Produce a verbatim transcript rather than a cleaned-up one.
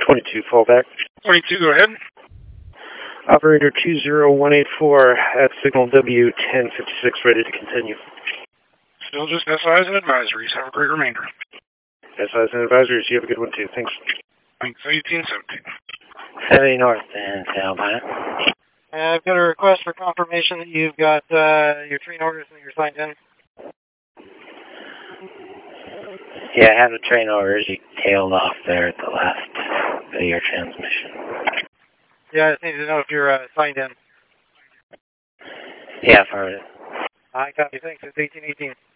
twenty-two, fallback. twenty-two, go ahead. Operator two zero one eight four at signal W ten fifty-six, ready to continue. Still just S Is and advisories. Have a great remainder. S Is and advisories, you have a good one too. Thanks. Thanks, eighteen seventeen. seventy north and tailback. I've got a request for confirmation that you've got uh, your train orders and you're signed in. Yeah, I have the train orders. You tailed off there at the last of your transmission. Yeah, I just need to know if you're uh, signed in. Yeah, for it. I copy. Thanks. It's eighteen eighteen.